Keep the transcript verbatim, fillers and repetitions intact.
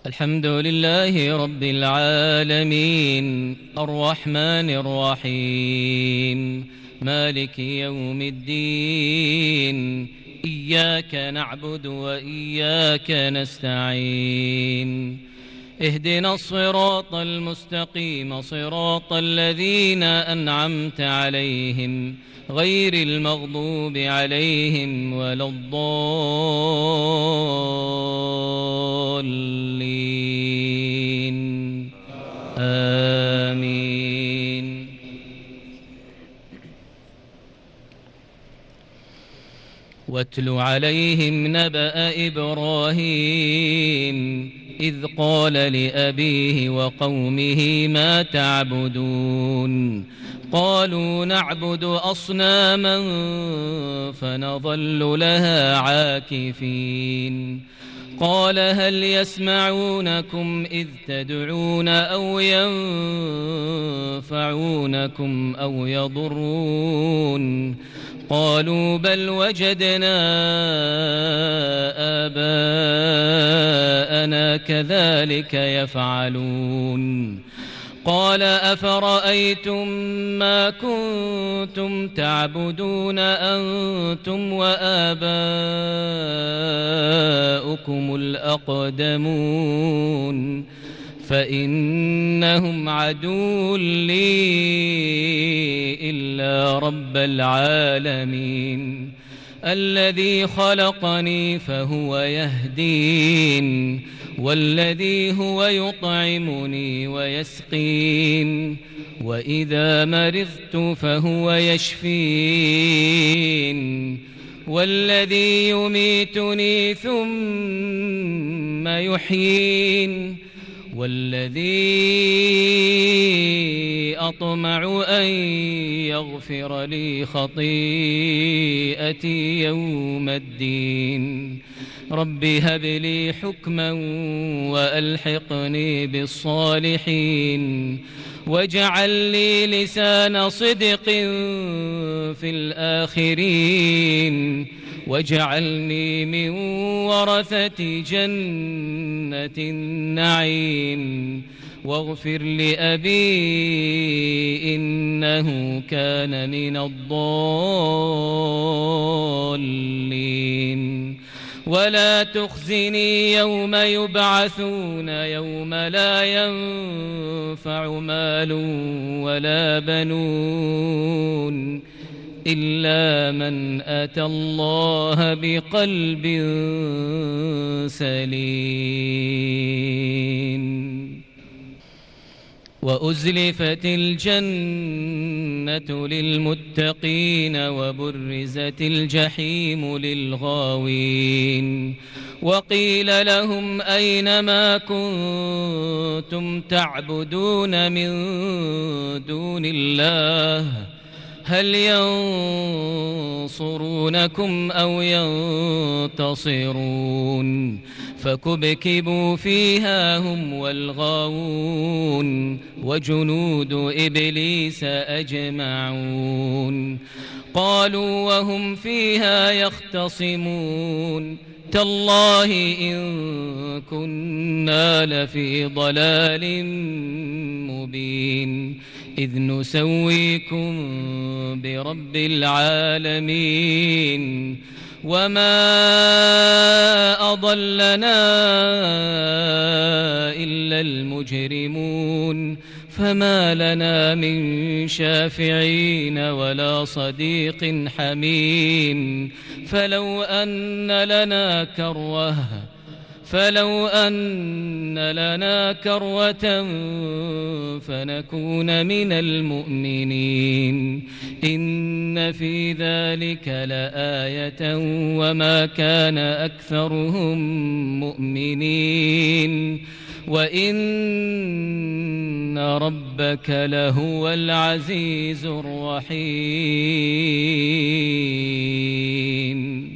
الحمد لله رب العالمين الرحمن الرحيم مالك يوم الدين إياك نعبد وإياك نستعين اهدنا الصراط المستقيم صراط الذين أنعمت عليهم غير المغضوب عليهم ولا الضالين آمين. واتل عليهم نبأ إبراهيم إذ قال لأبيه وقومه ما تعبدون قالوا نعبد أصناما فنظل لها عاكفين قال هل يسمعونكم إذ تدعون أو ينفعونكم أو يضرون قالوا بل وجدنا آباءنا كذلك يفعلون قال أفرأيتم ما كنتم تعبدون أنتم وآباؤكم الأقدمون فإنهم عدو لي إلا رب العالمين الذي خلقني فهو يهدين والذي هو يطعمني ويسقين وإذا مرضت فهو يشفين والذي يميتني ثم يحيين والذي أطمع أن يغفر لي خطيئتي يوم الدين رب هب لي حكما وألحقني بالصالحين واجعل لي لسان صدق في الآخرين واجعلني من ورثة جنة النعيم واغفر لأبي إنه كان من الضالين ولا تخزني يوم يبعثون يوم لا ينفع مال ولا بنون إلا من أتى الله بقلب سليم وأزلفت الجنة للمتقين وبرزت الجحيم للغاوين وقيل لهم أين ما كنتم تعبدون من دون الله هل ينصرونكم أو ينتصرون فكبكبوا فيها هم والغاوون وجنود إبليس أجمعون قالوا وهم فيها يختصمون تالله إن كنا لفي ضلال مبين إذ نسويكم برب العالمين وما أضلنا إلا المجرمون فما لنا من شافعين ولا صديق حميم فلو أن لنا كروة فلو أن لنا كروة فنكون من المؤمنين إن في ذلك لآية وما كان أكثرهم مؤمنين وإن ربك لهو العزيز الرحيم.